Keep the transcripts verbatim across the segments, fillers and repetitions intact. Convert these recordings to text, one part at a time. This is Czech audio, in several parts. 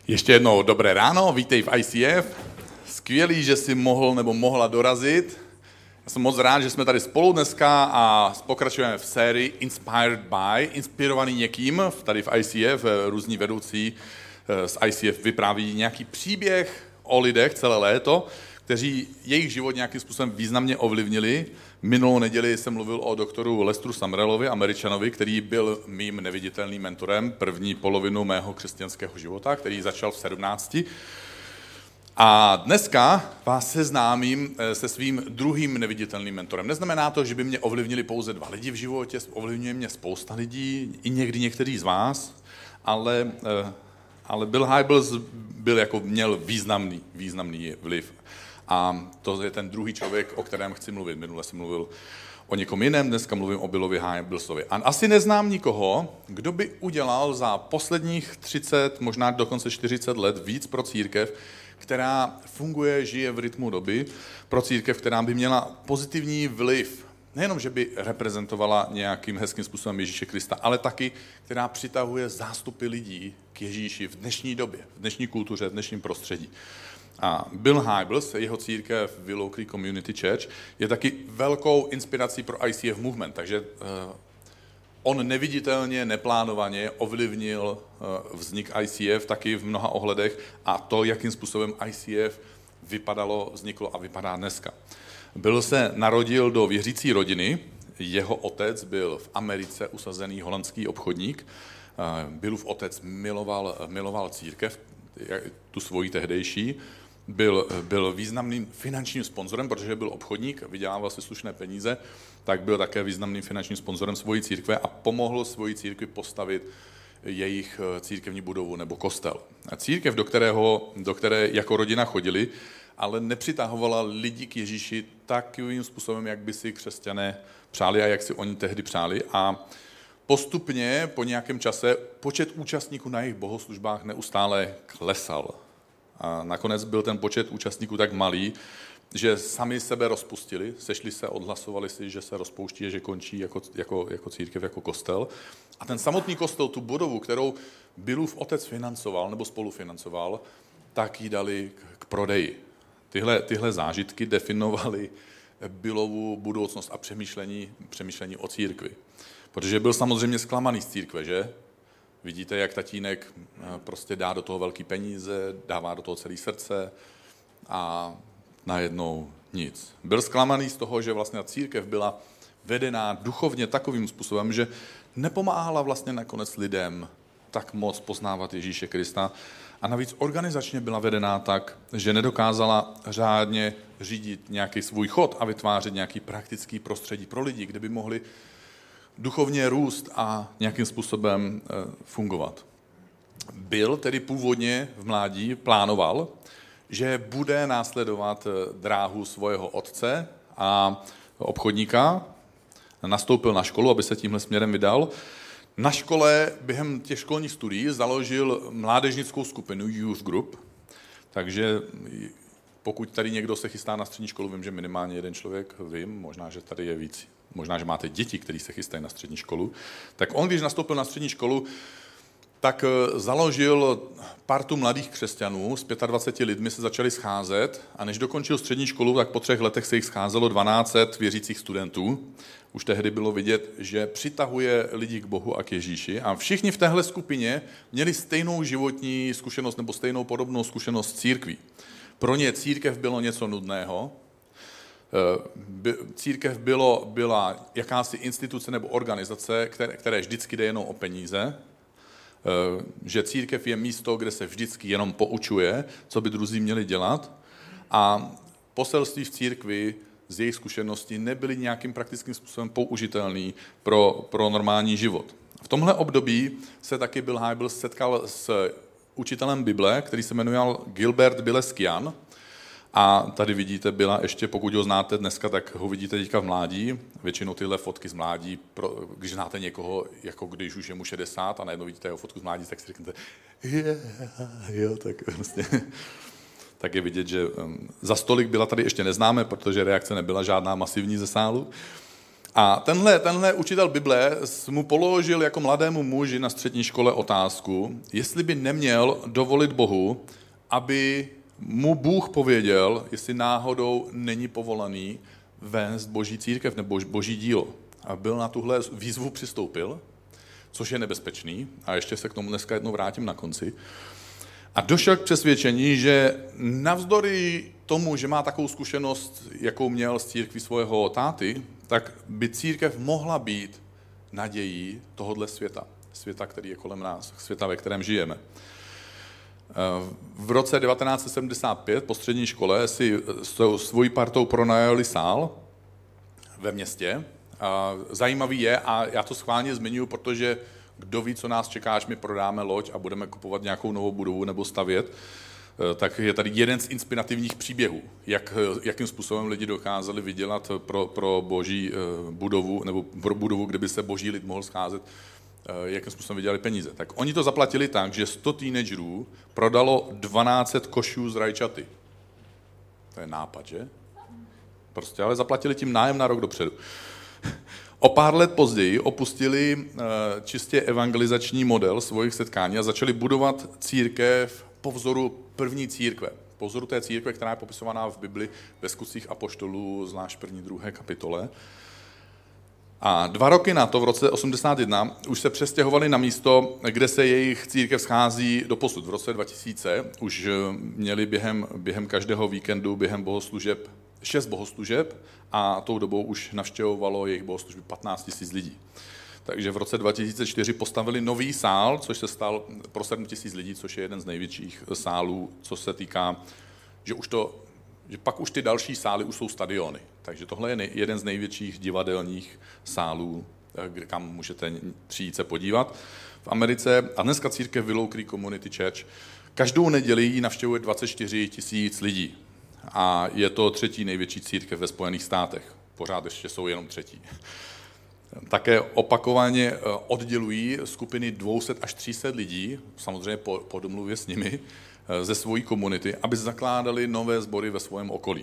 Ještě jednou dobré ráno, vítej v I C F. Skvělý, že jsi mohl nebo mohla dorazit. Já jsem moc rád, že jsme tady spolu dneska a pokračujeme v sérii Inspired by, inspirovaný někým. Tady v I C F různí vedoucí z I C F vypráví nějaký příběh o lidech celé léto, kteří jejich život nějakým způsobem významně ovlivnili. Minulou neděli jsem mluvil o doktoru Lesteru Summerallovi, Američanovi, který byl mým neviditelným mentorem první polovinu mého křesťanského života, který začal v sedmnácti. A dneska vás seznámím se svým druhým neviditelným mentorem. Neznamená to, že by mě ovlivnili pouze dva lidi v životě, ovlivňuje mě spousta lidí, i někdy některý z vás, ale, ale Bill Hybels byl jako měl významný, významný vliv. A to je ten druhý člověk, o kterém chci mluvit. Minule jsem mluvil o někom jiném, dneska mluvím o Billovi Hybelsovi. A asi neznám nikoho, kdo by udělal za posledních třicet, možná dokonce čtyřicet let víc pro církev, která funguje, žije v rytmu doby, pro církev, která by měla pozitivní vliv. Nejenom, že by reprezentovala nějakým hezkým způsobem Ježíše Krista, ale taky, která přitahuje zástupy lidí k Ježíši v dnešní době, v dnešní kultuře, v dnešním prostředí. A Bill Hybels, jeho církev Willow Creek Community Church, je taky velkou inspirací pro I C F Movement, takže uh, on neviditelně, neplánovaně ovlivnil uh, vznik I C F taky v mnoha ohledech a to, jakým způsobem I C F vypadalo, vzniklo a vypadá dneska. Bill se narodil do věřící rodiny, jeho otec byl v Americe usazený holandský obchodník, uh, Billův otec miloval, miloval církev, tu svoji tehdejší, byl, byl významným finančním sponzorem, protože byl obchodník, vydělával si slušné peníze, tak byl také významným finančním sponzorem svojí církve a pomohl svoji církvi postavit jejich církevní budovu nebo kostel. A církev, do, kterého, do které jako rodina chodili, ale nepřitahovala lidi k Ježíši takovým způsobem, jak by si křesťané přáli a jak si oni tehdy přáli. A postupně po nějakém čase počet účastníků na jejich bohoslužbách neustále klesal. A nakonec byl ten počet účastníků tak malý, že sami sebe rozpustili, sešli se, odhlasovali si, že se rozpouští a že končí jako, jako, jako církev, jako kostel. A ten samotný kostel, tu budovu, kterou Billův otec financoval nebo spolufinancoval, tak ji dali k, k prodeji. Tyhle, tyhle zážitky definovaly Billovu budoucnost a přemýšlení, přemýšlení o církvi. Protože byl samozřejmě zklamaný z církve, že? Vidíte, jak tatínek prostě dá do toho velký peníze, dává do toho celé srdce a najednou nic. Byl zklamaný z toho, že vlastně církev byla vedená duchovně takovým způsobem, že nepomáhala vlastně nakonec lidem tak moc poznávat Ježíše Krista a navíc organizačně byla vedená tak, že nedokázala řádně řídit nějaký svůj chod a vytvářet nějaký praktický prostředí pro lidi, kde by mohli duchovně růst a nějakým způsobem fungovat. Bill tedy původně v mládí plánoval, že bude následovat dráhu svého otce a obchodníka. Nastoupil na školu, aby se tímhle směrem vydal. Na škole během těch školních studií založil mládežnickou skupinu Youth Group, takže pokud tady někdo se chystá na střední školu, vím, že minimálně jeden člověk, vím, možná, že tady je víc, možná, že máte děti, kteří se chystají na střední školu, tak on, když nastoupil na střední školu, tak založil partu mladých křesťanů, s dvaceti pěti lidmi se začali scházet a než dokončil střední školu, tak po třech letech se jich scházelo dvanáct set věřících studentů. Už tehdy bylo vidět, že přitahuje lidi k Bohu a k Ježíši a všichni v téhle skupině měli stejnou životní zkušenost nebo stejnou podobnou zkušenost s církví. Pro ně církev bylo něco nudného, církev bylo, byla jakási instituce nebo organizace, které, které vždycky jde jenom o peníze, že církev je místo, kde se vždycky jenom poučuje, co by druzí měli dělat a poselství v církvi z jejich zkušeností nebyly nějakým praktickým způsobem použitelný pro, pro normální život. V tomhle období se taky Bill Hybels setkal s učitelem Bible, který se jmenoval Gilbert Bileskian. A tady vidíte Billa ještě, pokud ho znáte dneska, tak ho vidíte teďka v mládí. Většinou tyhle fotky z mládí, pro, když znáte někoho, jako když už je mu šedesát a najednou vidíte jeho fotku z mládí, tak si řeknete, yeah, jo, tak vlastně. Tak je vidět, že um, za stolik Billa tady ještě neznáme, protože reakce nebyla žádná masivní ze sálu. A tenhle, tenhle učitel Bible mu položil jako mladému muži na střední škole otázku, jestli by neměl dovolit Bohu, aby mu Bůh pověděl, jestli náhodou není povolaný vést boží církev nebo boží dílo. A byl na tuhle výzvu přistoupil, což je nebezpečný, a ještě se k tomu dneska jednou vrátím na konci. A došel k přesvědčení, že navzdory tomu, že má takovou zkušenost, jakou měl z církví svého táty, tak by církev mohla být nadějí tohohle světa. Světa, který je kolem nás, světa, ve kterém žijeme. V roce devatenáct set sedmdesát pět po střední škole si svojí partou pronajali sál ve městě. Zajímavý je, a já to schválně zmiňuji, protože kdo ví, co nás čeká, až my prodáme loď a budeme kupovat nějakou novou budovu nebo stavět, tak je tady jeden z inspirativních příběhů, jak, jakým způsobem lidi dokázali vydělat pro, pro boží budovu, nebo pro budovu, kde by se boží lid mohl scházet, jakým způsobem vydělali peníze. Tak oni to zaplatili tak, že sto teenagerů prodalo dvanáct set košů z rajčaty. To je nápad, že? Prostě, ale zaplatili tím nájem na rok dopředu. O pár let později opustili čistě evangelizační model svých setkání a začali budovat církev po vzoru první církve. Po vzoru té církve, která je popisovaná v Bibli ve Skutcích apoštolů, zvlášť první, druhé kapitole. A dva roky na to, v roce osmdesát jedna, už se přestěhovali na místo, kde se jejich církev schází doposud. V roce dva tisíce už měli během, během každého víkendu, během bohoslužeb, šest bohoslužeb a tou dobou už navštěvovalo jejich bohoslužby patnáct tisíc lidí. Takže v roce dva tisíce čtyři postavili nový sál, což se stal pro sedm tisíc lidí, což je jeden z největších sálů, co se týká, že už to, že pak už ty další sály už jsou stadiony. Takže tohle je jeden z největších divadelních sálů, kam můžete přijít se podívat v Americe. A dneska církev Willow Creek Community Church každou neděli ji navštěvuje dvacet čtyři tisíc lidí. A je to třetí největší církev ve Spojených státech. Pořád ještě jsou jenom třetí. Také opakovaně oddělují skupiny dvě stě až tři sta lidí, samozřejmě po, po domluvě s nimi, ze svojí komunity, aby zakládali nové sbory ve svém okolí.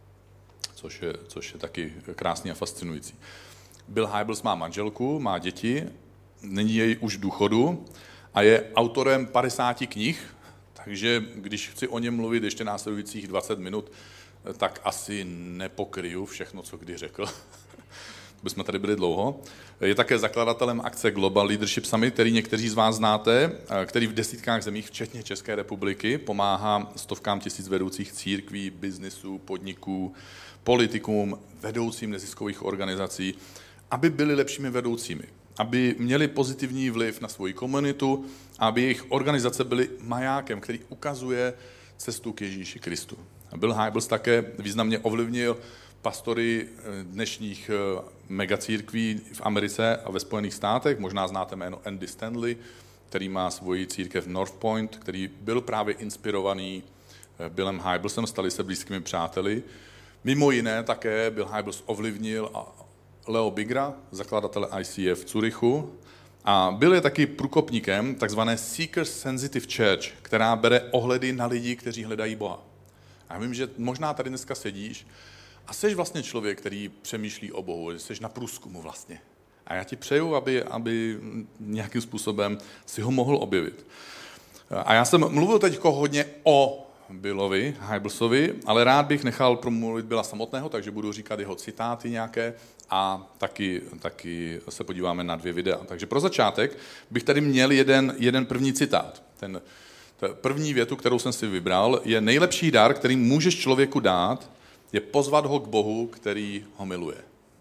Což je, což je taky krásný a fascinující. Bill Hybels má manželku, má děti, není jej už v důchodu a je autorem padesáti knih, takže když chci o něm mluvit ještě následujících dvacet minut, tak asi nepokryju všechno, co kdy řekl. Bychom tady byli dlouho. Je také zakladatelem akce Global Leadership Summit, který někteří z vás znáte, který v desítkách zemích, včetně České republiky, pomáhá stovkám tisíc vedoucích církví, biznisů, podniků, politikům, vedoucím neziskových organizací, aby byli lepšími vedoucími, aby měli pozitivní vliv na svoji komunitu, aby jejich organizace byly majákem, který ukazuje cestu k Ježíši Kristu. Bill Hybels také významně ovlivnil pastory dnešních megacírkví v Americe a ve Spojených státech. Možná znáte jméno Andy Stanley, který má svoji církev North Point, který byl právě inspirovaný Billem Hybelsem, stali se blízkými přáteli. Mimo jiné také Bill Hybels ovlivnil Leo Bigra, zakladatele I C F v Curychu, a byl je taky průkopníkem takzvané Seekers Sensitive Church, která bere ohledy na lidi, kteří hledají Boha. A já vím, že možná tady dneska sedíš a jsi vlastně člověk, který přemýšlí o Bohu, jsi na průzkumu vlastně. A já ti přeju, aby, aby nějakým způsobem si ho mohl objevit. A já jsem mluvil teď hodně o Billovi Hybelsovi, ale rád bych nechal promluvit Billa samotného, takže budu říkat jeho citáty nějaké a taky, taky se podíváme na dvě videa. Takže pro začátek bych tady měl jeden, jeden první citát. Ten, ten první větu, kterou jsem si vybral, je: nejlepší dar, který můžeš člověku dát, je pozvat ho k Bohu, který ho miluje.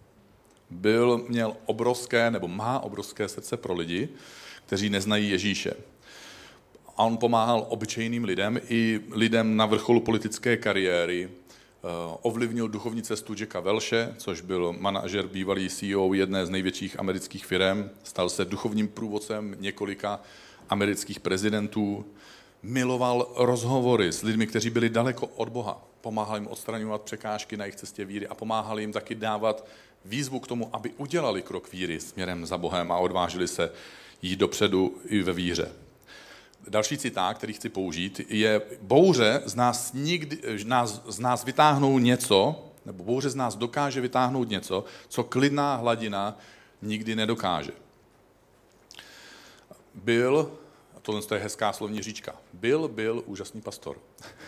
Bill měl obrovské, nebo má obrovské srdce pro lidi, kteří neznají Ježíše. A on pomáhal obyčejným lidem i lidem na vrcholu politické kariéry. Ovlivnil duchovní cestu Jacka Welche, což byl manažer, bývalý C E O jedné z největších amerických firem. Stal se duchovním průvodcem několika amerických prezidentů. Miloval rozhovory s lidmi, kteří byli daleko od Boha. Pomáhal jim odstraňovat překážky na jejich cestě víry a pomáhal jim taky dávat výzvu k tomu, aby udělali krok víry směrem za Bohem a odvážili se jít dopředu i ve víře. Další citát, který chci použít, je: bouře z nás, nikdy, nás, z nás vytáhnou něco, nebo bouře z nás dokáže vytáhnout něco, co klidná hladina nikdy nedokáže. Byl, a tohle je hezká slovní říčka, byl, byl úžasný pastor.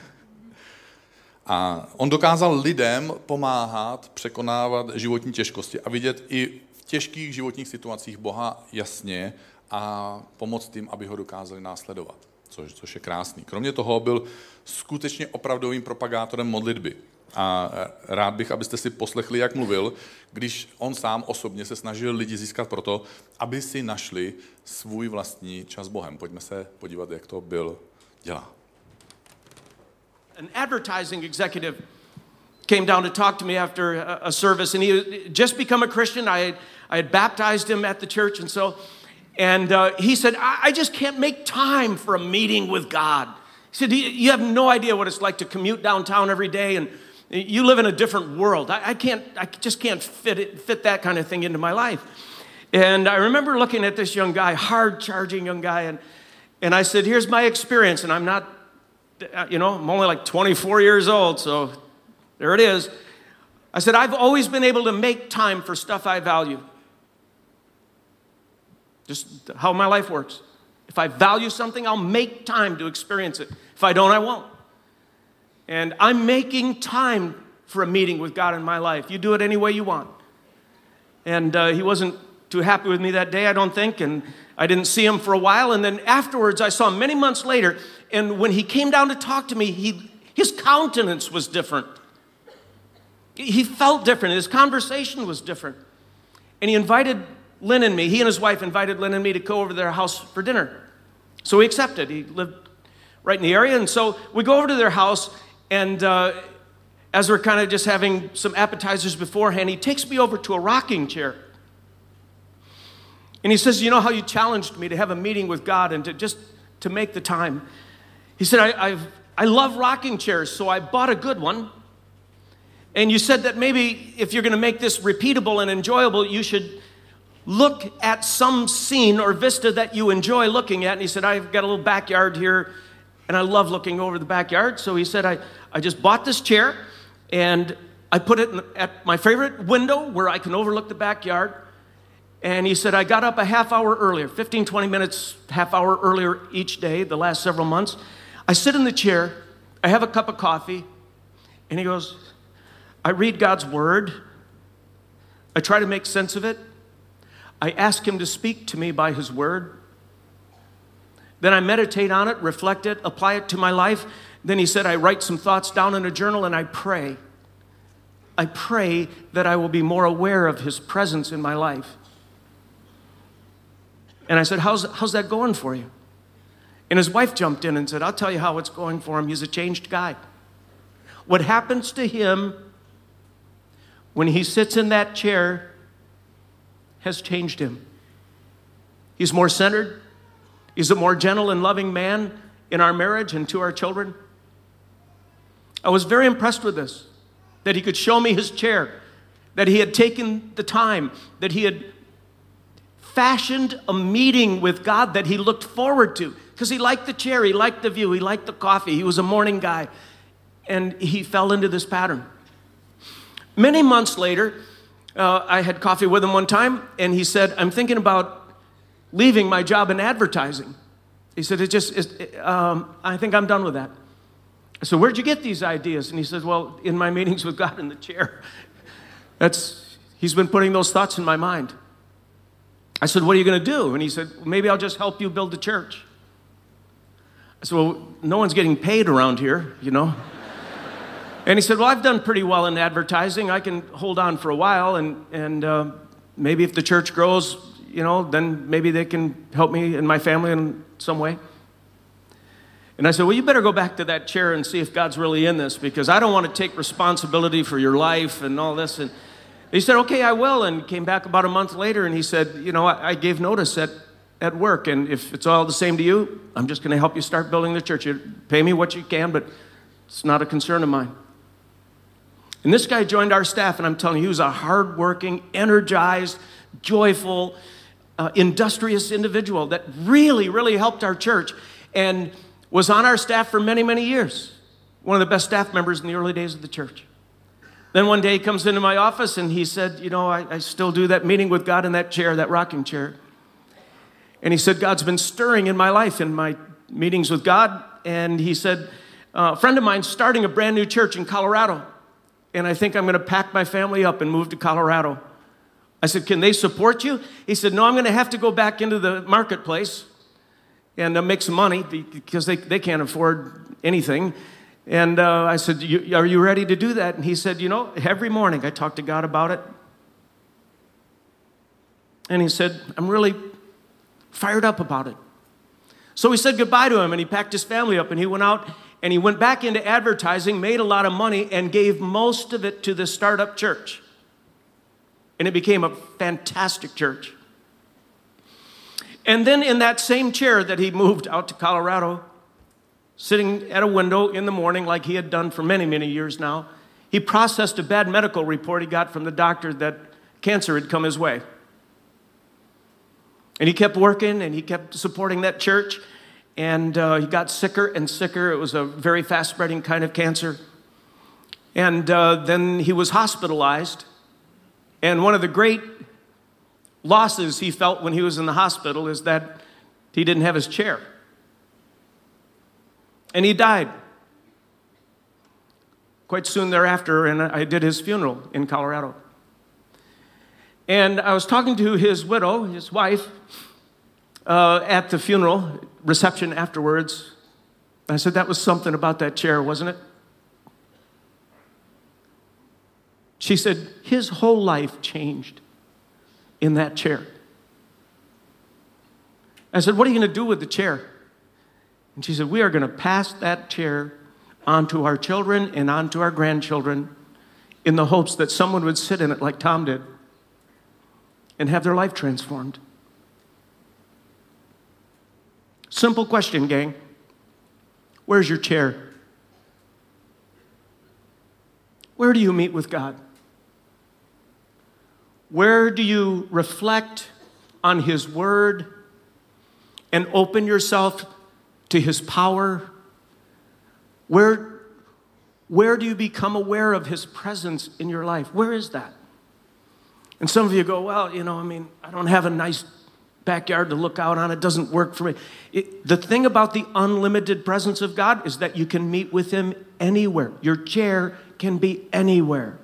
A on dokázal lidem pomáhat, překonávat životní těžkosti a vidět i v těžkých životních situacích Boha jasně a pomoct jim, aby ho dokázali následovat, což, což je krásný. Kromě toho byl skutečně opravdovým propagátorem modlitby. A rád bych, abyste si poslechli, jak mluvil, když on sám osobně se snažil lidi získat proto, aby si našli svůj vlastní čas s Bohem. Pojďme se podívat, jak to byl dělá. An advertising executive came down to talk to me after a, a service, and he had just become a Christian. I had, I had baptized him at the church, and so, and uh, he said, I, I just can't make time for a meeting with God. He said, you have no idea what it's like to commute downtown every day, and you live in a different world. I, I can't, I just can't fit it, fit that kind of thing into my life. And I remember looking at this young guy, hard-charging young guy, and, and I said, here's my experience, and I'm not, you know, I'm only like twenty-four years old, so there it is. I said, I've always been able to make time for stuff I value. Just how my life works. If I value something, I'll make time to experience it. If I don't, I won't. And I'm making time for a meeting with God in my life. You do it any way you want. And uh, he wasn't too happy with me that day, I don't think, and I didn't see him for a while. And then afterwards, I saw him many months later, and when he came down to talk to me, he, his countenance was different. He felt different. His conversation was different. And he invited Lynn and me, he and his wife invited Lynn and me to go over to their house for dinner. So we accepted. He lived right in the area, and so we go over to their house, and uh, as we're kind of just having some appetizers beforehand, he takes me over to a rocking chair. And he says, you know how you challenged me to have a meeting with God and to just to make the time. He said, I, I've, I love rocking chairs, so I bought a good one. And you said that maybe if you're going to make this repeatable and enjoyable, you should look at some scene or vista that you enjoy looking at. And he said, I've got a little backyard here, and I love looking over the backyard. So he said, I, I just bought this chair, and I put it in, at my favorite window where I can overlook the backyard. And he said, I got up a half hour earlier, fifteen, twenty minutes, half hour earlier each day, the last several months. I sit in the chair, I have a cup of coffee, and he goes, I read God's word, I try to make sense of it, I ask him to speak to me by his word, then I meditate on it, reflect it, apply it to my life. Then he said, I write some thoughts down in a journal and I pray. I pray that I will be more aware of his presence in my life. And I said, how's, how's that going for you? And his wife jumped in and said, I'll tell you how it's going for him. He's a changed guy. What happens to him when he sits in that chair has changed him. He's more centered. He's a more gentle and loving man in our marriage and to our children. I was very impressed with this, that he could show me his chair, that he had taken the time, that he had fashioned a meeting with God that he looked forward to, because he liked the chair, he liked the view, he liked the coffee, he was a morning guy, and he fell into this pattern. Many months later, uh, I had coffee with him one time, and he said, I'm thinking about leaving my job in advertising. He said, it just, it, um, I think I'm done with that. I said, where'd you get these ideas? And he said, well, in my meetings with God in the chair. That's, he's been putting those thoughts in my mind. I said, what are you going to do? And he said, maybe I'll just help you build the church. I said, well, no one's getting paid around here, you know. And he said, well, I've done pretty well in advertising. I can hold on for a while, and, and uh, maybe if the church grows, you know, then maybe they can help me and my family in some way. And I said, well, you better go back to that chair and see if God's really in this, because I don't want to take responsibility for your life and all this. And he said, okay, I will, and came back about a month later, and he said, you know, I, I gave notice at, at work, and if it's all the same to you, I'm just going to help you start building the church. You pay me what you can, but it's not a concern of mine. And this guy joined our staff, and I'm telling you, he was a hardworking, energized, joyful, uh, industrious individual that really, really helped our church and was on our staff for many, many years. One of the best staff members in the early days of the church. Then one day he comes into my office and he said, you know, I, I still do that meeting with God in that chair, that rocking chair. And he said, God's been stirring in my life, in my meetings with God. And he said, uh, a friend of mine's starting a brand new church in Colorado. And I think I'm going to pack my family up and move to Colorado. I said, can they support you? He said, no, I'm going to have to go back into the marketplace and uh, make some money because they, they can't afford anything. And uh, I said, you, are you ready to do that? And he said, you know, every morning I talk to God about it. And he said, I'm really fired up about it. So we said goodbye to him, and he packed his family up, and he went out, and he went back into advertising, made a lot of money, and gave most of it to the startup church. And it became a fantastic church. And then in that same chair that he moved out to Colorado, sitting at a window in the morning like he had done for many, many years now, he processed a bad medical report he got from the doctor that cancer had come his way. And he kept working, and he kept supporting that church, and uh, he got sicker and sicker. It was a very fast-spreading kind of cancer. And uh, then he was hospitalized, and one of the great losses he felt when he was in the hospital is that he didn't have his chair. And he died quite soon thereafter, and I did his funeral in Colorado. And I was talking to his widow, his wife, uh, at the funeral reception afterwards. I said, that was something about that chair, wasn't it? She said, his whole life changed in that chair. I said, what are you going to do with the chair? And she said, we are going to pass that chair on to our children and on to our grandchildren in the hopes that someone would sit in it like Tom did and have their life transformed. Simple question, gang. Where's your chair? Where do you meet with God? Where do you reflect on His Word and open yourself to His power? Where, where do you become aware of His presence in your life? Where is that? And some of you go, well, you know, I mean, I don't have a nice backyard to look out on. It doesn't work for me. It, the thing about the unlimited presence of God is that you can meet with Him anywhere. Your chair can be anywhere.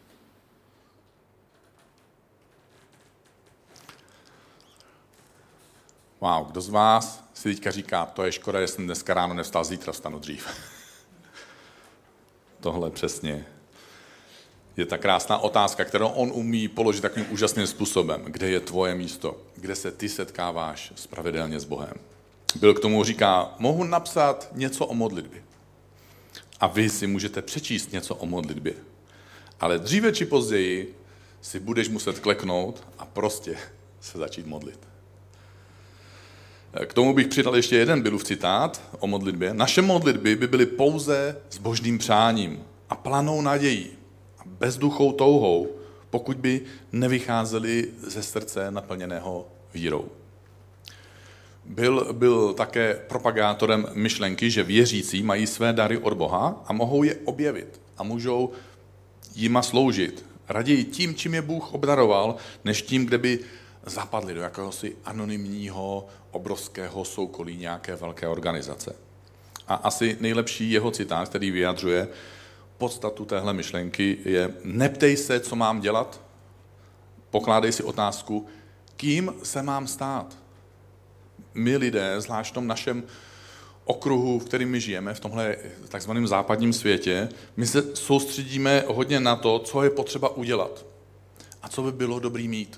Wow, kdo z vás si teďka říká, to je škoda, že jsem dneska ráno nevstal, zítra vstanu dřív. Tohle přesně je ta krásná otázka, kterou on umí položit takovým úžasným způsobem. Kde je tvoje místo? Kde se ty setkáváš pravidelně s Bohem? Byl k tomu říká, mohu napsat něco o modlitbě. A vy si můžete přečíst něco o modlitbě. Ale dříve či později si budeš muset kleknout a prostě se začít modlit. K tomu bych přidal ještě jeden Billův citát o modlitbě. Naše modlitby by byly pouze zbožným přáním a planou nadějí a bezduchou touhou, pokud by nevycházely ze srdce naplněného vírou. Byl, byl také propagátorem myšlenky, že věřící mají své dary od Boha a mohou je objevit a můžou jima sloužit. Raději tím, čím je Bůh obdaroval, než tím, kde by zapadli do jakéhosi anonymního, obrovského soukolí nějaké velké organizace. A asi nejlepší jeho citát, který vyjadřuje podstatu téhle myšlenky, je neptej se, co mám dělat, pokládej si otázku, kým se mám stát. My lidé, zvlášť v tom našem okruhu, v kterém my žijeme, v tomhle takzvaném západním světě, my se soustředíme hodně na to, co je potřeba udělat a co by bylo dobrý mít.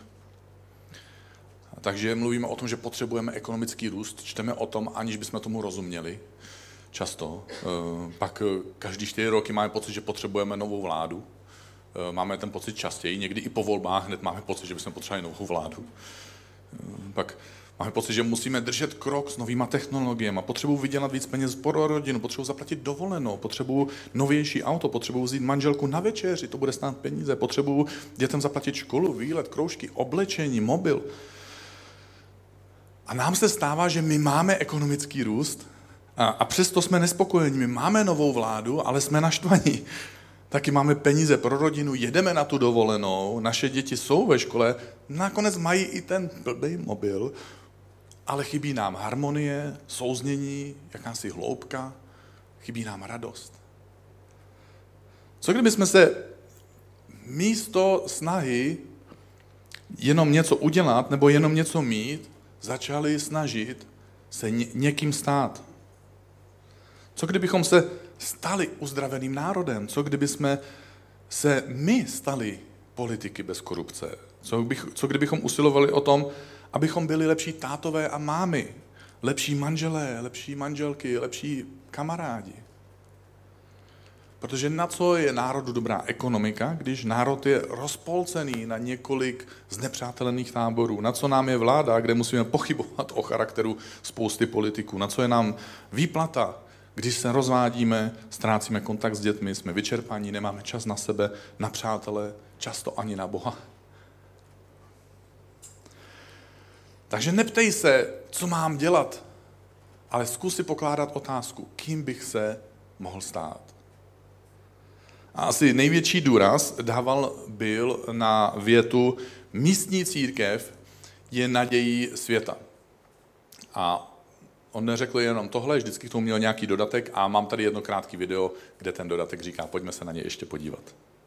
Takže mluvíme o tom, že potřebujeme ekonomický růst, čteme o tom, aniž bychom tomu rozuměli často. Pak každý čtyři roky máme pocit, že potřebujeme novou vládu. Máme ten pocit častěji, někdy i po volbách hned máme pocit, že bychom potřebovali novou vládu. Pak máme pocit, že musíme držet krok s novýma technologiemi, potřebuji vydělat víc peněz pro rodinu, potřebuji zaplatit dovolenou, potřebuji novější auto, potřebuji vzít manželku na večeři, to bude stát peníze, potřebuji dětem zaplatit školu, výlet, kroužky, oblečení, mobil. A nám se stává, že my máme ekonomický růst a, a přesto jsme nespokojeni. My máme novou vládu, ale jsme naštvaní. taky máme peníze pro rodinu, jedeme na tu dovolenou, naše děti jsou ve škole, nakonec mají i ten blbý mobil, ale chybí nám harmonie, souznění, jakási hloubka, chybí nám radost. Co kdyby jsme se místo snahy jenom něco udělat nebo jenom něco mít, začali snažit se někým stát? Co kdybychom se stali uzdraveným národem? Co kdyby jsme se my stali politiky bez korupce? Co, bych, co kdybychom usilovali o tom, abychom byli lepší tátové a mámy, lepší manželé, lepší manželky, lepší kamarádi? Protože na co je národu dobrá ekonomika, když národ je rozpolcený na několik znepřátelených táborů? Na co nám je vláda, kde musíme pochybovat o charakteru spousty politiků? Na co je nám výplata, když se rozvádíme, ztrácíme kontakt s dětmi, jsme vyčerpaní, nemáme čas na sebe, na přátele, často ani na Boha? Takže neptej se, co mám dělat, ale zkus si pokládat otázku, kým bych se mohl stát. A asi největší důraz dával Bill na větu místní církev je nadějí světa. A on neřekl jenom tohle, vždycky k tomu měl nějaký dodatek a mám tady jedno krátké video, kde ten dodatek říká, pojďme se na ně ještě podívat.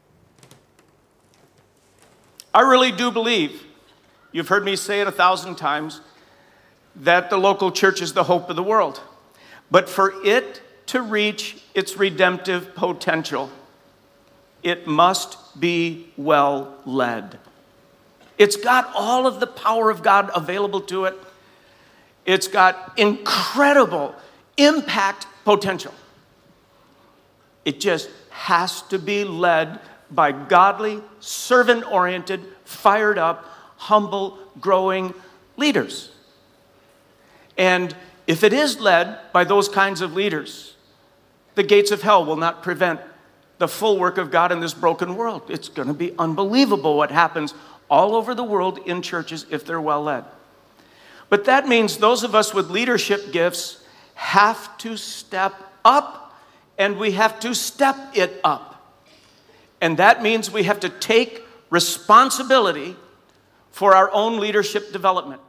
I really do believe, you've heard me say it a thousand times, that the local church is the hope of the world. But for it to reach its redemptive potential, it must be well led. It's got all of the power of God available to it. It's got incredible impact potential. It just has to be led by godly, servant-oriented, fired up, humble, growing leaders. And if it is led by those kinds of leaders, the gates of hell will not prevent the full work of God in this broken world. It's going to be unbelievable what happens all over the world in churches if they're well led. But that means those of us with leadership gifts have to step up, and we have to step it up. And that means we have to take responsibility for our own leadership development.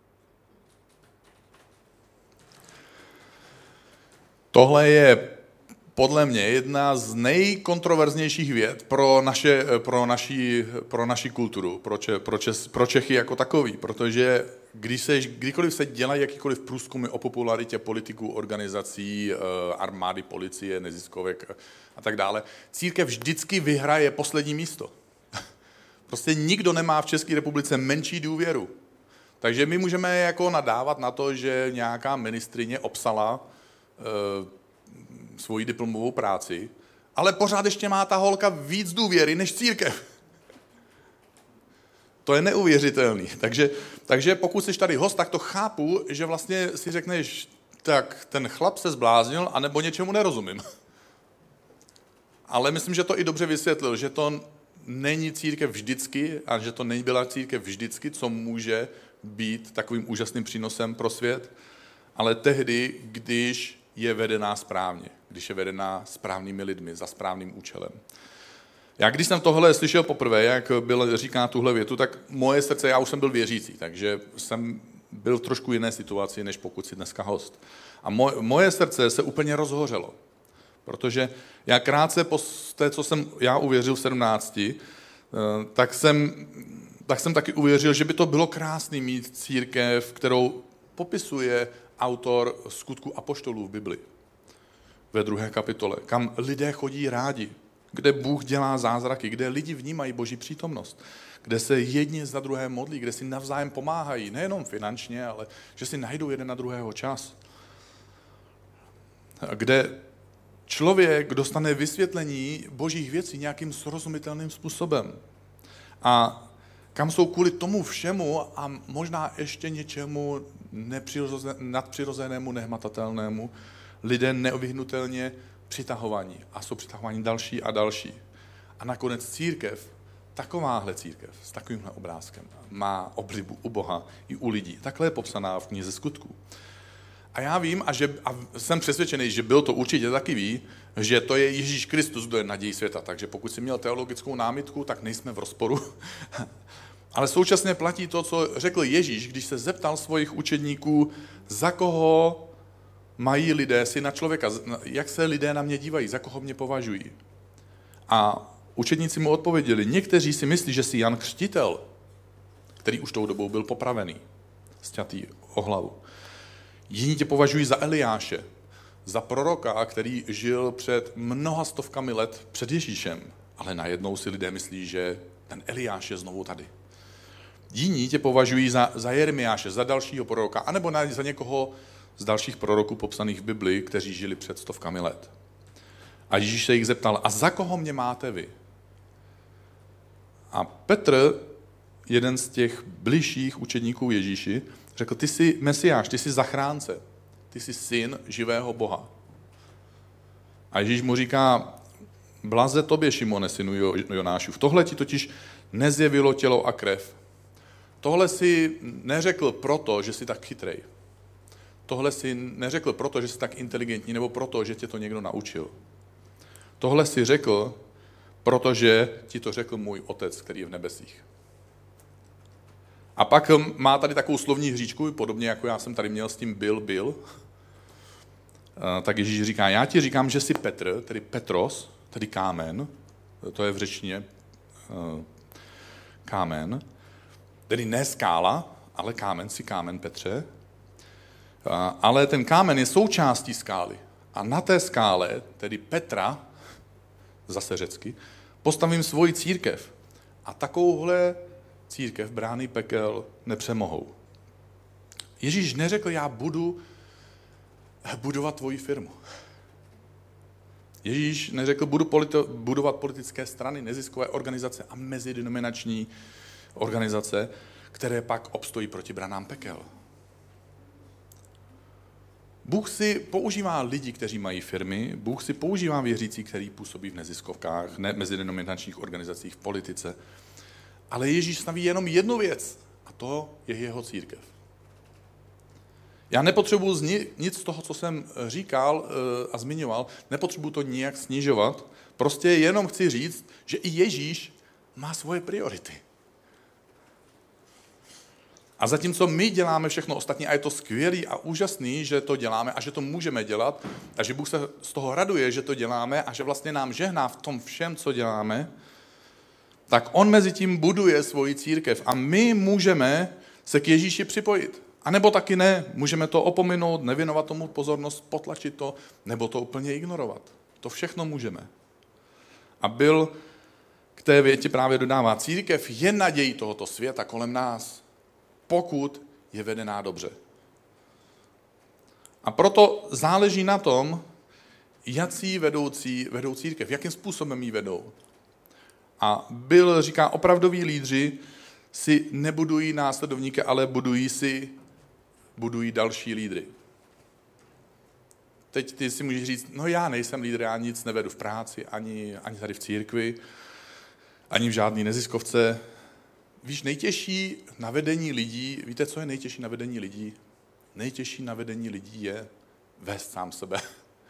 Tohle je podle mě jedna z nejkontroverznějších věd pro, naše, pro, naši, pro naši kulturu, pro, če, pro, Čes, pro Čechy jako takový, protože když se, kdykoliv se dělají jakýkoliv průzkumy o popularitě politiků, organizací, armády, policie, neziskovek a tak dále, církev vždycky vyhraje poslední místo. Prostě nikdo nemá v České republice menší důvěru. Takže my můžeme jako nadávat na to, že nějaká ministryně obsala svoji diplomovou práci, ale pořád ještě má ta holka víc důvěry než církev. To je neuvěřitelný. Takže, takže pokud jsi tady host, tak to chápu, že vlastně si řekneš, tak ten chlap se zbláznil, anebo něčemu nerozumím. Ale myslím, že to i dobře vysvětlil, že to není církev vždycky a že to nebyla církev vždycky, co může být takovým úžasným přínosem pro svět, ale tehdy, když je vedená správně, když je vedená správnými lidmi, za správným účelem. Já když jsem tohle slyšel poprvé, jak byl říká tuhle větu, tak moje srdce, já už jsem byl věřící, takže jsem byl v trošku jiné situaci, než pokud si dneska host. A moje, moje srdce se úplně rozhořelo, protože já krátce po té, co jsem já uvěřil v sedmnácti, tak jsem, tak jsem taky uvěřil, že by to bylo krásný mít církev, kterou popisuje autor Skutků apoštolů v Bibli ve druhé kapitole, kam lidé chodí rádi, kde Bůh dělá zázraky, kde lidi vnímají Boží přítomnost, kde se jedni za druhé modlí, kde si navzájem pomáhají, nejenom finančně, ale že si najdou jeden na druhého čas. Kde člověk dostane vysvětlení Božích věcí nějakým srozumitelným způsobem. A kam jsou kvůli tomu všemu a možná ještě něčemu nadpřirozenému, nehmatatelnému, lidé nevyhnutelně přitahovaní a jsou přitahováni další a další. A nakonec církev, takováhle církev s takovýmhle obrázkem má oblibu u Boha i u lidí. Takhle je popsaná v knize Skutků. A já vím, a, že, a jsem přesvědčený, že byl to určitě taky ví, že to je Ježíš Kristus, kdo je nadějí světa. Takže pokud jsi měl teologickou námitku, tak nejsme v rozporu. Ale současně platí to, co řekl Ježíš, když se zeptal svých učedníků, za koho mají lidé syna člověka, jak se lidé na mě dívají, za koho mě považují. A učedníci mu odpověděli, někteří si myslí, že jsi Jan Křtitel, který už tou dobou byl popravený, sťatý o hlavu. Jiní tě považují za Eliáše, za proroka, který žil před mnoha stovkami let před Ježíšem, ale najednou si lidé myslí, že ten Eliáš je znovu tady. Jiní tě považují za, za Jeremiáše, za dalšího proroka, anebo za někoho z dalších proroků popsaných v Biblii, kteří žili před stovkami let. A Ježíš se jich zeptal, a za koho mě máte vy? A Petr, jeden z těch bližších učedníků Ježíši, řekl, ty jsi Mesiáš, ty jsi zachránce, ty jsi syn živého Boha. A Ježíš mu říká, blaze tobě, Šimone, synu Jonášův, tohle ti totiž nezjevilo tělo a krev. Tohle si neřekl proto, že jsi tak chytrej. Tohle si neřekl proto, že jsi tak inteligentní, nebo proto, že tě to někdo naučil. Tohle si řekl, protože ti to řekl můj otec, který je v nebesích. A pak má tady takovou slovní hříčku, podobně jako já jsem tady měl s tím byl, byl. Tak Ježíš říká, já ti říkám, že jsi Petr, tedy Petros, tedy kámen, to je v řečtině kámen, tedy ne skála, ale kámen, si kámen, Petře. Ale ten kámen je součástí skály. A na té skále, tedy Petra, zase řecky, postavím svoji církev. A takovouhle církev brány pekel nepřemohou. Ježíš neřekl, já budu budovat tvoji firmu. Ježíš neřekl, budu politi- budovat politické strany, neziskové organizace a mezidenominační organizace, které pak obstojí proti branám pekel. Bůh si používá lidi, kteří mají firmy, Bůh si používá věřící, kteří působí v neziskovkách, ne mezidenominačních organizacích, v politice. Ale Ježíš staví jenom jednu věc, a to je jeho církev. Já nepotřebuji nic z toho, co jsem říkal a zmiňoval, nepotřebuji to nijak snižovat, prostě jenom chci říct, že i Ježíš má svoje priority. A zatímco my děláme všechno ostatní, a je to skvělý a úžasný, že to děláme a že to můžeme dělat, a že Bůh se z toho raduje, že to děláme a že vlastně nám žehná v tom všem, co děláme, tak on mezi tím buduje svoji církev a my můžeme se k Ježíši připojit. A nebo taky ne, můžeme to opominout, nevěnovat tomu pozornost, potlačit to, nebo to úplně ignorovat. To všechno můžeme. A byl k té větě právě dodává, církev je nadějí tohoto světa kolem nás, pokud je vedená dobře. A proto záleží na tom, jací vedoucí vedou církev, jakým způsobem ji vedou. A Bill říká, opravdoví lídři si nebudují následovníky, ale budují si budují další lídry. Teď ty si můžeš říct, no já nejsem lídr, já nic nevedu v práci, ani, ani tady v církvi, ani v žádný neziskovce. Víš, nejtěžší na vedení lidí, víte, co je nejtěžší na vedení lidí? Nejtěžší na vedení lidí je vést sám sebe.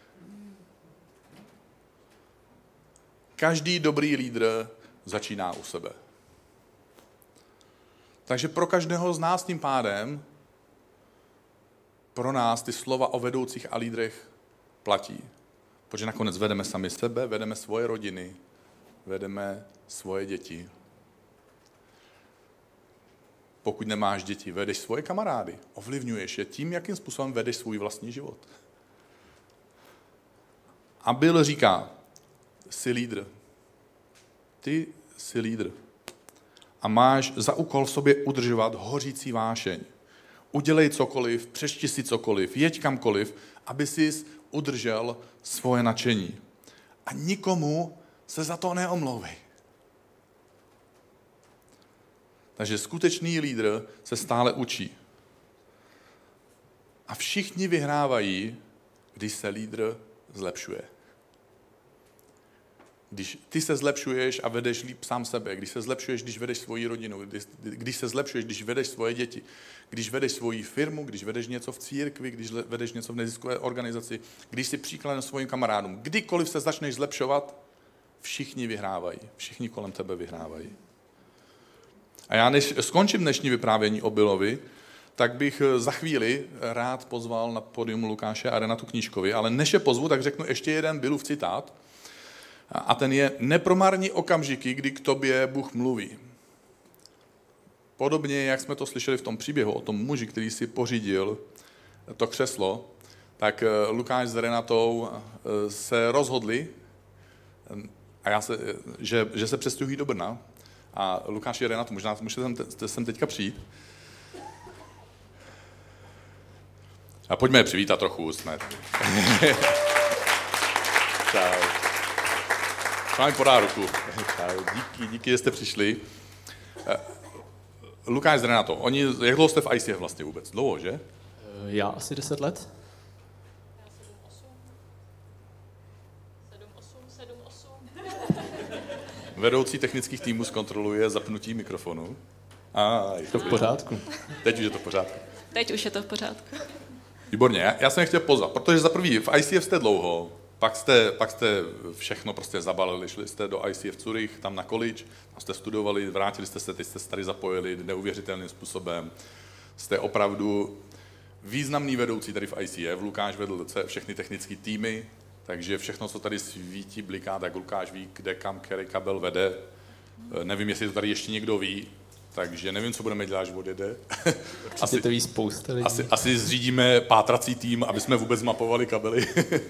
Každý dobrý lídr začíná u sebe. Takže pro každého z nás tím pádem, pro nás ty slova o vedoucích a lídrech platí. Protože nakonec vedeme sami sebe, vedeme svoje rodiny, vedeme svoje děti. Pokud nemáš děti, vedeš svoje kamarády, ovlivňuješ je tím, jakým způsobem vedeš svůj vlastní život. A Bill říká, jsi lídr. Ty jsi lídr. A máš za úkol v sobě udržovat hořící vášeň. Udělej cokoliv, přečti si cokoliv, jeď kamkoliv, aby jsi udržel svoje nadšení. A nikomu se za to neomlouvej. Takže skutečný lídr se stále učí. A všichni vyhrávají, když se lídr zlepšuje. Když ty se zlepšuješ a vedeš líp sám sebe, když se zlepšuješ, když vedeš svoji rodinu, když, když se zlepšuješ, když vedeš svoje děti, když vedeš svoji firmu, když vedeš něco v církvi, když vedeš něco v neziskové organizaci, když jsi příkladem svým kamarádům, kdykoliv se začneš zlepšovat, všichni vyhrávají, všichni kolem tebe vyhrávají. A já než skončím dnešní vyprávění o Billovi, tak bych za chvíli rád pozval na podium Lukáše a Renatu Knížkovi, ale než je pozvu, tak řeknu ještě jeden Billův citát. A ten je: nepromarní okamžiky, kdy k tobě Bůh mluví. Podobně, jak jsme to slyšeli v tom příběhu o tom muži, který si pořídil to křeslo, tak Lukáš s Renatou se rozhodli, a já se, že, že se přestěhují do Brna. A Lukáš a Renata, možná můžete sem teďka přijít. A pojďme je přivítat trochu. Jsme. Čau. Vám podá ruku. Čau. Díky, díky, že jste přišli. Lukáš s Renatou, oni, jak dlouho jste v I C F vlastně vůbec? Dlouho, že? Já asi deset let. Vedoucí technických týmů zkontroluje zapnutí mikrofonu. A je to v pořádku. Teď už je to v pořádku. Teď už je to v pořádku. Výborně, já, já jsem chtěl pozvat, protože za prvý v I C F jste dlouho, pak jste, pak jste všechno prostě zabalili, šli jste do I C F Zurich, tam na college, tam jste studovali, vrátili jste se, teď jste se tady zapojili neuvěřitelným způsobem. Jste opravdu významný vedoucí tady v I C F, Lukáš vedl všechny technické týmy, takže všechno, co tady svítí, bliká, tak Lukáš ví, kde kam který kabel vede. Nevím, jestli to tady ještě někdo ví, takže nevím, co budeme dělat, až odjede. Asi to ví spousta lidí. Asi, asi zřídíme pátrací tým, aby jsme vůbec mapovali kabely.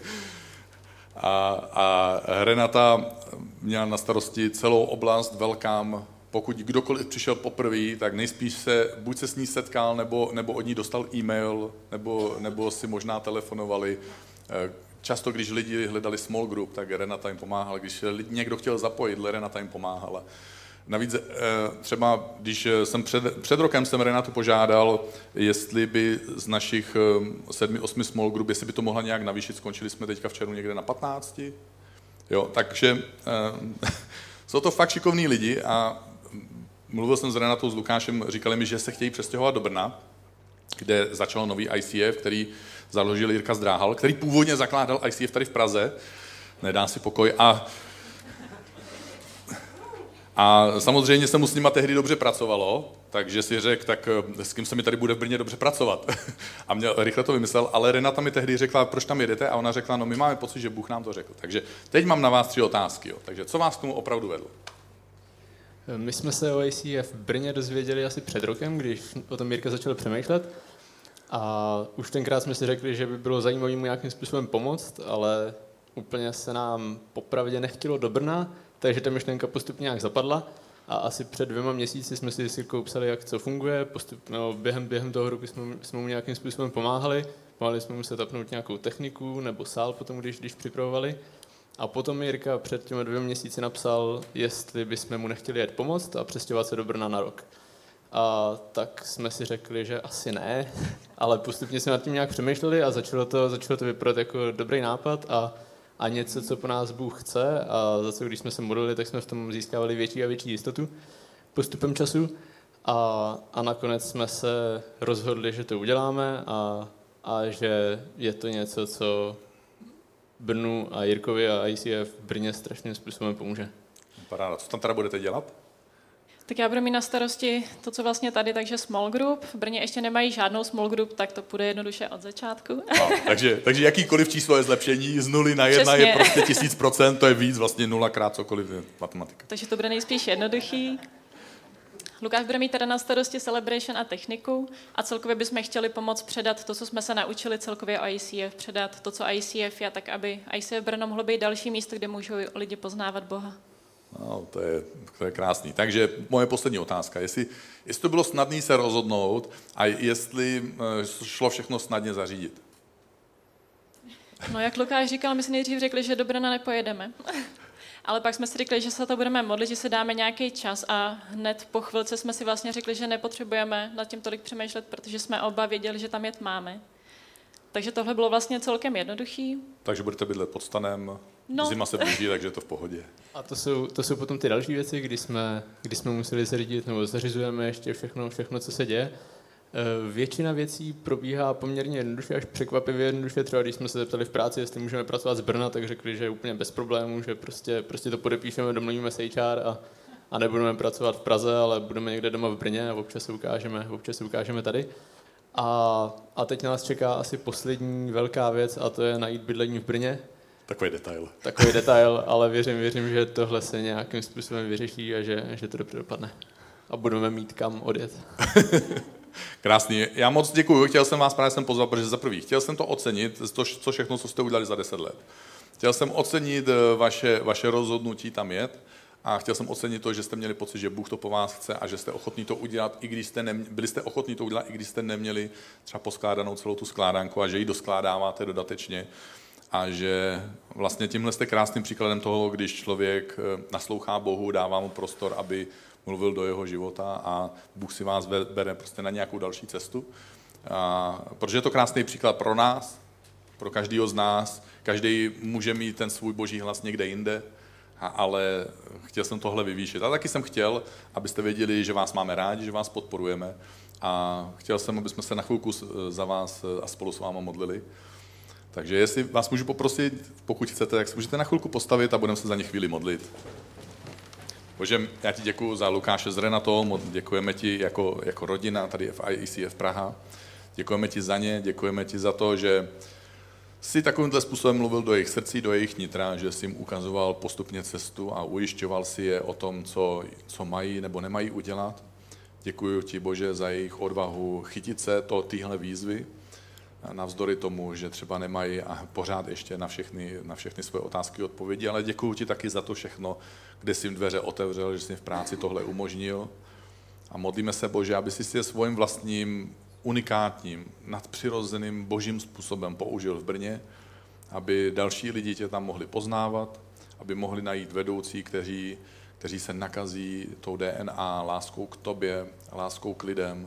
a, a Renata měla na starosti celou oblast Welcome. Pokud kdokoliv přišel poprvé, tak nejspíš se, buď se s ní setkal, nebo, nebo od ní dostal e-mail, nebo, nebo si možná telefonovali. Často, když lidi hledali small group, tak Renata jim pomáhala. Když někdo chtěl zapojit, Renata jim pomáhala. Navíc třeba, když jsem před, před rokem jsem Renatu požádal, jestli by z našich sedmi, osmi small group, jestli by to mohla nějak navýšit, skončili jsme teďka v červnu někde na patnácti. Jo, takže jsou to fakt šikovní lidi a mluvil jsem s Renatou, s Lukášem, říkali mi, že se chtějí přestěhovat do Brna, kde začal nový I C F, který založil Jirka Zdráhal, který původně zakládal I C F tady v Praze, nedá si pokoj, a, a samozřejmě se mu s nima tehdy dobře pracovalo, takže si řekl, tak s kým se mi tady bude v Brně dobře pracovat. A měl, rychle to vymyslel, ale Renata mi tehdy řekla, proč tam jedete, a ona řekla, no my máme pocit, že Bůh nám to řekl. Takže teď mám na vás tři otázky. Jo. Takže co vás k tomu opravdu vedlo? My jsme se o I C F v Brně dozvěděli asi před rokem, když o tom Jirka začal přemýšlet. A už tenkrát jsme si řekli, že by bylo zajímavé mu nějakým způsobem pomoct, ale úplně se nám popravdě nechtělo do Brna, takže ta myšlenka postupně nějak zapadla. A asi před dvěma měsíci jsme si s Jirkou psali, jak co funguje. Postup, no, během, během toho roku jsme, jsme mu nějakým způsobem pomáhali. Pomáhali jsme mu se tapnout nějakou techniku nebo sál potom, když, když připravovali. A potom Jirka před těmi dvěma měsíci napsal, jestli bychom mu nechtěli jet pomoct a přestěhovat se do Brna na rok. A tak jsme si řekli, že asi ne, ale postupně jsme nad tím nějak přemýšleli a začalo to, začalo to vypadat jako dobrý nápad a, a něco, co po nás Bůh chce, a za co, když jsme se modlili, tak jsme v tom získávali větší a větší jistotu postupem času. A, a nakonec jsme se rozhodli, že to uděláme a, a že je to něco, co Brnu a Jirkovi a I C F v Brně strašným způsobem pomůže. Paráda. Co tam teda budete dělat? Tak já budu mít na starosti to, co vlastně tady, takže small group. V Brně ještě nemají žádnou small group, tak to půjde jednoduše od začátku. No, takže, takže jakýkoliv číslo je zlepšení, z nuly na jedna Přesně. Je prostě tisíc procent, to je víc, vlastně nula krát cokoliv je matematika. Takže to bude nejspíš jednoduchý. Lukáš bude mít teda na starosti celebration a techniku a celkově bychom chtěli pomoct předat to, co jsme se naučili celkově o I C F, předat to, co I C F je, tak aby I C F Brno mohlo být další místo, kde můžou lidi poznávat Boha. No, to je, to je krásný. Takže moje poslední otázka. Jestli, jestli to bylo snadné se rozhodnout a jestli šlo všechno snadně zařídit? No, jak Lukáš říkal, my si nejdřív řekli, že do Brna nepojedeme. Ale pak jsme si řekli, že se to budeme modlit, že si dáme nějaký čas a hned po chvilce jsme si vlastně řekli, že nepotřebujeme nad tím tolik přemýšlet, protože jsme oba věděli, že tam jet máme. Takže tohle bylo vlastně celkem jednoduchý. Takže budete bydlet pod stanem? No. Zima se blíží, takže je to v pohodě. A to jsou, to jsou potom ty další věci, kdy jsme, kdy jsme museli zařídit, nebo zařizujeme ještě všechno, všechno, co se děje. Většina věcí probíhá poměrně jednoduše, až překvapivě jednoduše. Třeba když jsme se zeptali v práci, jestli můžeme pracovat z Brna, tak řekli, že je úplně bez problémů, že prostě, prostě to podepíšeme, domluvíme s H R a, a nebudeme pracovat v Praze, ale budeme někde doma v Brně a občas se ukážeme, občas se ukážeme tady. A, a teď nás čeká asi poslední velká věc a to je najít bydlení v Brně. Takový detail. Takový detail, ale věřím, věřím, že tohle se nějakým způsobem vyřeší a že, že to dobře dopadne. A budeme mít kam odjet. Krásný. Já moc děkuju. Chtěl jsem vás právě sem pozvat, protože za prvý chtěl jsem to ocenit, to, co všechno, co jste udělali za deset let. Chtěl jsem ocenit vaše, vaše rozhodnutí tam jet a chtěl jsem ocenit to, že jste měli pocit, že Bůh to po vás chce a že jste ochotní to udělat, i když jste neměli, byli jste ochotní to udělat, i když jste neměli třeba poskládanou celou tu skládanku a že ji doskládáváte dodatečně. A že vlastně tímhle jste krásným příkladem toho, když člověk naslouchá Bohu, dává mu prostor, aby mluvil do jeho života a Bůh si vás bere prostě na nějakou další cestu. A, protože je to krásný příklad pro nás, pro každého z nás. Každý může mít ten svůj boží hlas někde jinde, a, ale chtěl jsem tohle vyvýšit. A taky jsem chtěl, abyste věděli, že vás máme rádi, že vás podporujeme. A chtěl jsem, aby jsme se na chvilku za vás a spolu s váma modlili. Takže jestli vás můžu poprosit, pokud chcete, tak se můžete na chvilku postavit a budeme se za ně chvíli modlit. Bože, já ti děkuju za Lukáše z Renatou, děkujeme ti jako, jako rodina tady v I C F Praha. Děkujeme ti za ně, děkujeme ti za to, že jsi takovýmhle způsobem mluvil do jejich srdcí, do jejich nitra, že jsi jim ukazoval postupně cestu a ujišťoval si je o tom, co, co mají nebo nemají udělat. Děkuju ti, Bože, za jejich odvahu chytit se to téhle výzvy, navzdory tomu, že třeba nemají a pořád ještě na všechny, na všechny svoje otázky odpovědi, ale děkuju ti taky za to všechno, kde jsi jim dveře otevřel, že jsi jim v práci tohle umožnil. A modlíme se, Bože, aby jsi je svým vlastním, unikátním, nadpřirozeným božím způsobem použil v Brně, aby další lidi tě tam mohli poznávat, aby mohli najít vedoucí, kteří, kteří se nakazí tou D N A, láskou k tobě, láskou k lidem,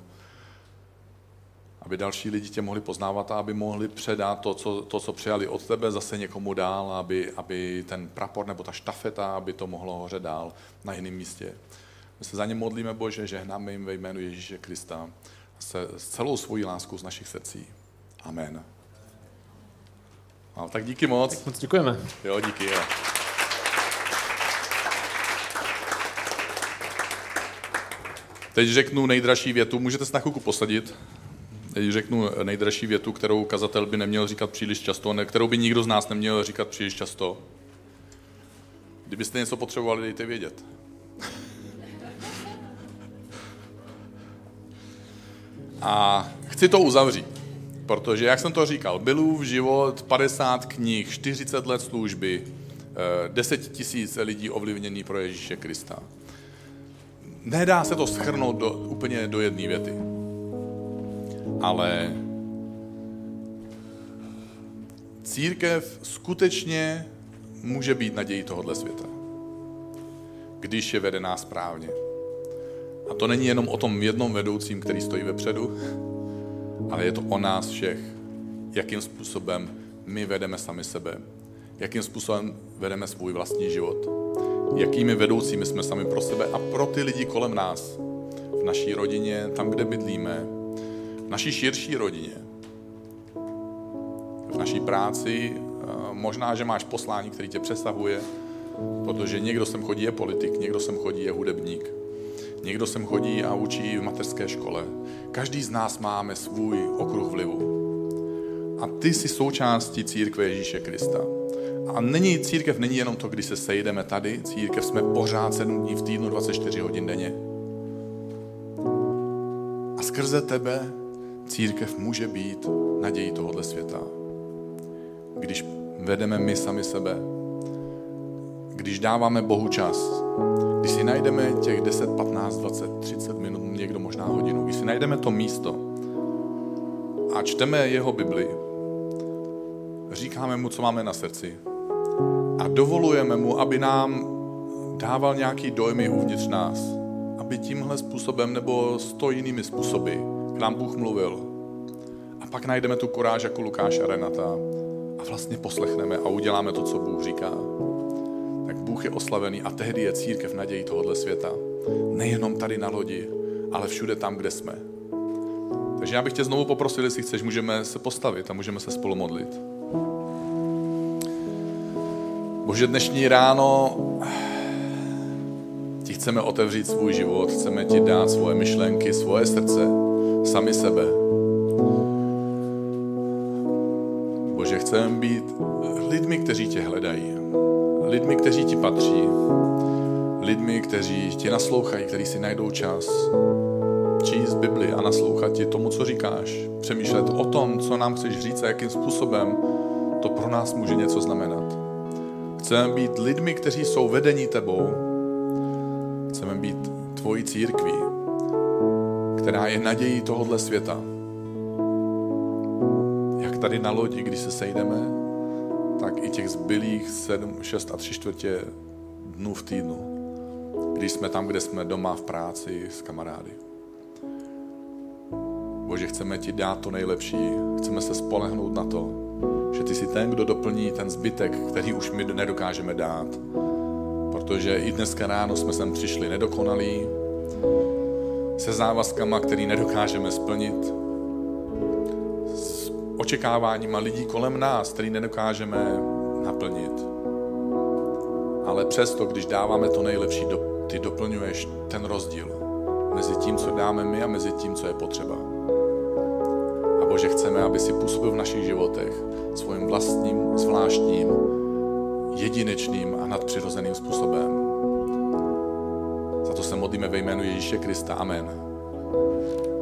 aby další lidi tě mohli poznávat a aby mohli předat to, co, to, co přijali od tebe, zase někomu dál, aby, aby ten prapor nebo ta štafeta, aby to mohlo hořet dál na jiném místě. My se za ně modlíme, Bože, žehnáme jim ve jménu Ježíše Krista se s celou svojí láskou z našich srdcí. Amen. No, tak díky moc. Tak moc děkujeme. Jo, díky. Jo. Teď řeknu nejdražší větu, můžete se na chvilku posadit. Teď řeknu nejdražší větu, kterou kazatel by neměl říkat příliš často, ne, kterou by nikdo z nás neměl říkat příliš často. Kdybyste něco potřebovali, dejte vědět. A chci to uzavřít, protože, jak jsem to říkal, Billův život, padesát knih, čtyřicet let služby, deset tisíc lidí ovlivněný pro Ježíše Krista. Nedá se to shrnout do, úplně do jedné věty. Ale církev skutečně může být nadějí tohoto světa, když je vedená správně. A to není jenom o tom jednom vedoucím, který stojí vepředu, ale je to o nás všech. Jakým způsobem my vedeme sami sebe. Jakým způsobem vedeme svůj vlastní život. Jakými vedoucími jsme sami pro sebe a pro ty lidi kolem nás. V naší rodině, tam, kde bydlíme, v naší širší rodině, v naší práci, možná, že máš poslání, který tě přesahuje, protože někdo sem chodí je politik, někdo sem chodí je hudebník, někdo sem chodí a učí v mateřské škole. Každý z nás máme svůj okruh vlivu. A ty jsi součástí církve Ježíše Krista. A není, církev není jenom to, když se sejdeme tady, církev jsme pořád sedm dní v týdnu, dvacet čtyři hodin denně. A skrze tebe církev může být nadějí tohoto světa. Když vedeme my sami sebe, když dáváme Bohu čas, když si najdeme těch deset, patnáct, dvacet, třicet minut, někdo možná hodinu, když si najdeme to místo a čteme jeho Bibli, říkáme mu, co máme na srdci a dovolujeme mu, aby nám dával nějaký dojmy uvnitř nás, aby tímhle způsobem nebo sto jinými způsoby k nám Bůh mluvil. A pak najdeme tu kuráž jako Lukáš a Renata a a vlastně poslechneme a uděláme to, co Bůh říká, tak Bůh je oslavený a tehdy je církev nadějí tohohle světa. Nejenom tady na lodi, ale všude tam, kde jsme. Takže já bych tě znovu poprosil, jestli chceš, můžeme se postavit a můžeme se spolu modlit. Bože, dnešní ráno ti chceme otevřít svůj život, chceme ti dát svoje myšlenky, svoje srdce, sami sebe. Bože, chceme být lidmi, kteří tě hledají, lidmi, kteří ti patří, lidmi, kteří ti naslouchají, kteří si najdou čas číst Bibli a naslouchat ti tomu, co říkáš, přemýšlet o tom, co nám chceš říct a jakým způsobem to pro nás může něco znamenat. Chceme být lidmi, kteří jsou vedení tebou. Chceme být tvojí církví, která je nadějí tohohle světa. Jak tady na lodi, když se sejdeme, tak i těch zbylých sedm, šest a tři čtvrtě dnů v týdnu, když jsme tam, kde jsme doma v práci s kamarády. Bože, chceme ti dát to nejlepší, chceme se spolehnout na to, že ty jsi ten, kdo doplní ten zbytek, který už my nedokážeme dát. Protože i dneska ráno jsme sem přišli nedokonalí, se závazkama, který nedokážeme splnit, s očekáváníma lidí kolem nás, který nedokážeme naplnit. Ale přesto, když dáváme to nejlepší, ty doplňuješ ten rozdíl mezi tím, co dáme my a mezi tím, co je potřeba. A Bože, chceme, aby si působil v našich životech svým vlastním, zvláštním, jedinečným a nadpřirozeným způsobem. Za to se modlíme ve jménu Ježíše Krista. Amen.